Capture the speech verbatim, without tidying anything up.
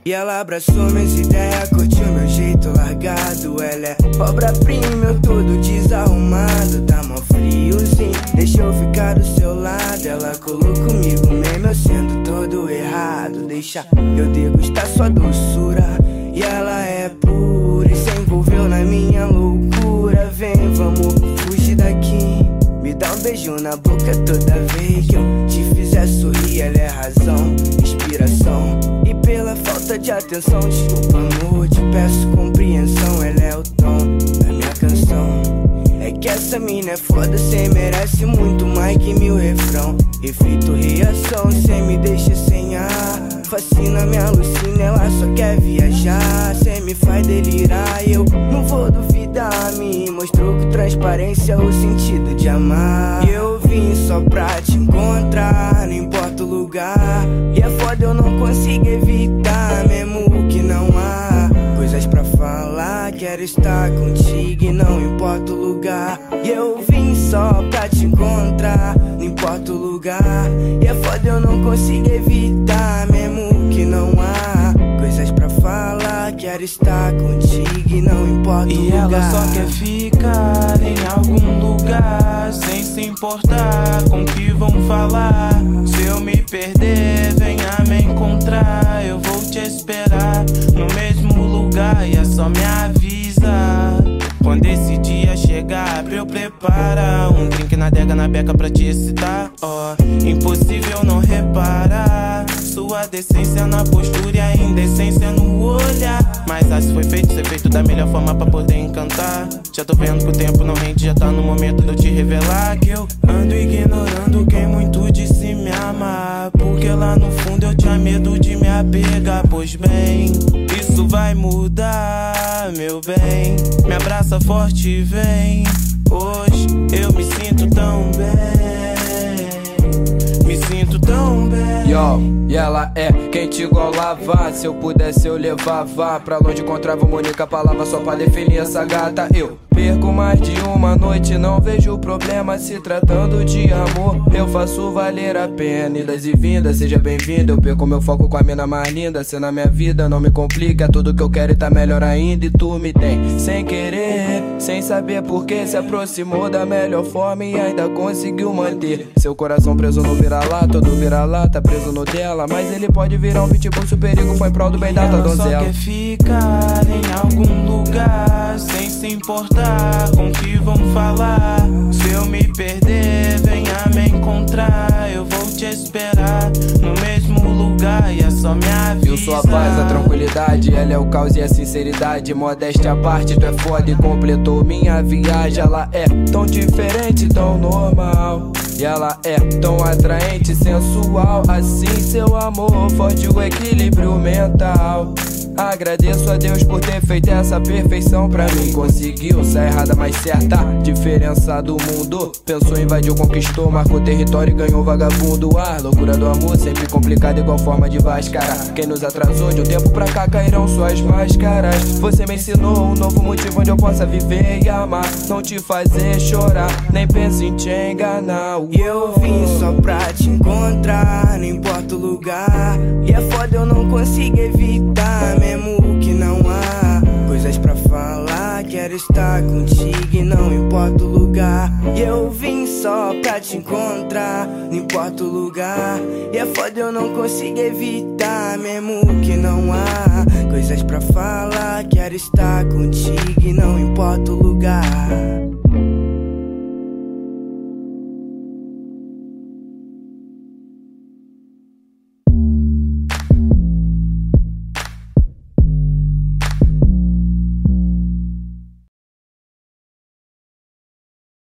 E ela abraçou minhas ideias, curtiu meu jeito largado. Ela é obra-prima, eu todo desarrumado. Tá mó friozinho, deixa eu ficar do seu lado. Ela colou comigo mesmo, eu sendo todo errado. Deixa eu degustar sua doçura. E ela é pura e se envolveu na minha loucura. Vem, vamos fugir daqui. Me dá um beijo na boca toda vez que eu te fizer sorrir. Ela é razão, inspiração. E pela falta de atenção, desculpa amor, te peço compreensão. Ela é o tom da minha canção. É que essa mina é foda, cê merece muito mais que mil refrão. Efeito reação, cê me deixa sem ar. Fascina, me alucina, ela só quer viajar. Cê me faz delirar, eu não vou duvidar. Me mostrou com transparência o sentido de amar. E eu vim só pra te encontrar, não importa o lugar. E é foda, eu não consigo evitar, mesmo que não há coisas pra falar. Quero estar contigo e não importa o lugar. E eu vim só pra te encontrar, não importa o lugar. E é foda, eu não consigo evitar, mesmo que não há coisas pra falar. Quero estar contigo e não importa o e lugar. E ela só quer ficar em algum lugar, sem se importar com o que vão falar. Se eu me perder, venha me encontrar. Eu vou te esperar no mesmo lugar e é só me avisa quando esse dia chegar, pra eu preparar um drink na adega, na beca pra te excitar. Ó, oh, impossível não reparar sua decência na postura e a indecência no olhar. Mas assim foi feito, ser feito da melhor forma pra poder encantar. Já tô vendo que o tempo não rende, já tá no momento de eu te revelar que eu ando ignorando quem muito disse me amar. Porque lá no fundo eu tinha medo de me apegar. Pois bem, isso vai mudar, meu bem. Me abraça forte e vem. Hoje eu me sinto tão bem, me sinto tão bem. Yo, e ela é quente igual lava. Se eu pudesse eu levava pra longe, encontrava uma única palavra só pra definir essa gata. Eu perco mais de uma noite, não vejo problema se tratando de amor. Eu faço valer a pena, idas e vindas, seja bem-vindo. Eu perco meu foco com a mina mais linda. Cê na minha vida não me complica, tudo que eu quero e tá melhor ainda. E tu me tem sem querer, sem saber por que se aproximou da melhor forma e ainda conseguiu manter seu coração preso no vira-lata. Todo vira-lata preso no dela, mas ele pode virar um pitbull se o perigo foi em prol do bem da tua donzela. Ela só quer ficar em algum lugar, sem se importar com o que vão falar. Se eu me perder, venha me encontrar. Eu vou te esperar no mesmo lugar e é só me avisar. Eu sou a paz, a tranquilidade, ela é o caos e a sinceridade. Modéstia à parte, tu é foda e completou minha viagem. Ela é tão diferente, tão normal, e ela é tão atraente, sensual. Assim seu amor forte o equilíbrio mental. Agradeço a Deus por ter feito essa perfeição pra mim. Conseguiu sair errada, mas certa. Diferença do mundo. Pensou, invadiu, conquistou, marcou território e ganhou vagabundo. A loucura do amor sempre complicada, igual forma de mascarar. Quem nos atrasou de um tempo pra cá cairão suas máscaras. Você me ensinou um novo motivo onde eu possa viver e amar. Não te fazer chorar, nem pense em te enganar. E eu vim só pra te encontrar, não importa o lugar. E é foda, eu não consigo evitar, mesmo que não há coisas pra falar. Quero estar contigo e não importa o lugar. E eu vim só pra te encontrar, não importa o lugar. E é foda, eu não consigo evitar, mesmo que não há coisas pra falar. Quero estar contigo e não importa o lugar.